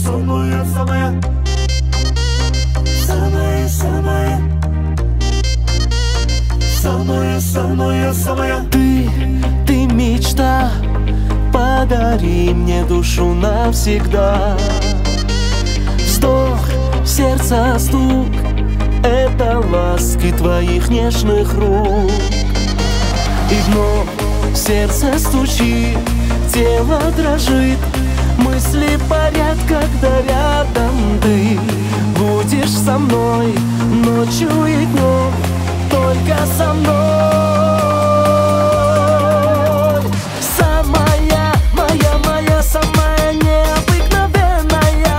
самая, самая, самая, самая, самая, самая, самая. Ты мечта, подари мне душу навсегда. Вздох, сердце стук, это ласки твоих нежных рук. И вновь сердце стучит, тело дрожит, мысли парят, когда рядом ты. Будешь со мной ночью и днем, только со мной. Самая, моя, моя, самая необыкновенная,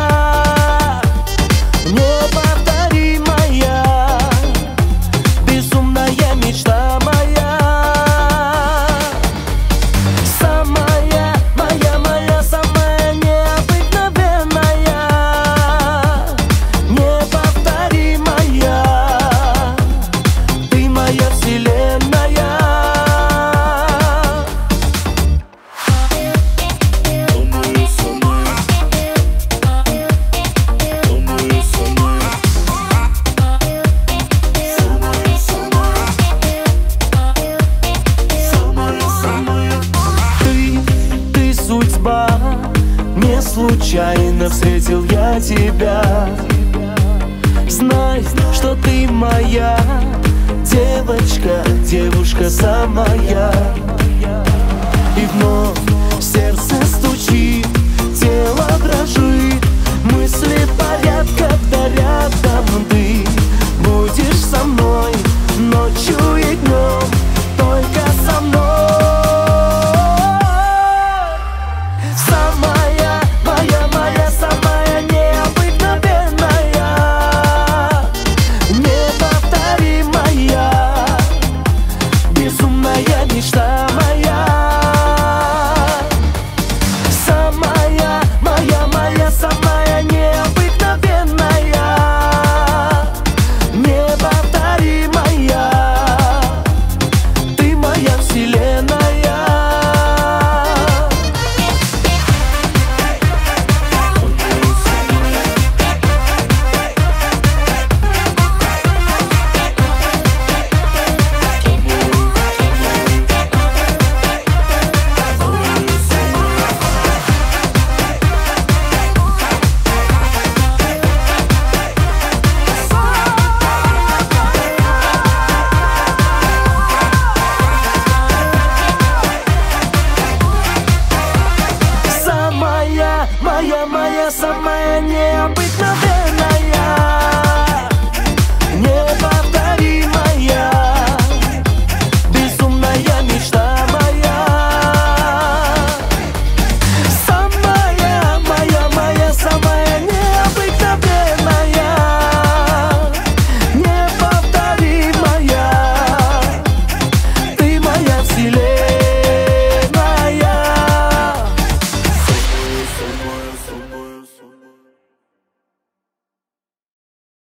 неповторимая, безумная мечта моя. Самая, моя, моя, самая необыкновенная, неповторимая, ты моя вселенная. Ты судьба, не случайно встретил я тебя. Знай, что ты моя девочка, девушка самая. И вновь сердце стучит, тело дрожит, мысли парят, когда рядом ты. Будешь со мной ночью и днем, только со мной. Самая, моя, моя, самая необыкновенная, неповторимая, безумная мечта моя. Самая, моя, моя, самая необыкновенная, неповторимая, ты моя вселенная. Моя, моя, самая не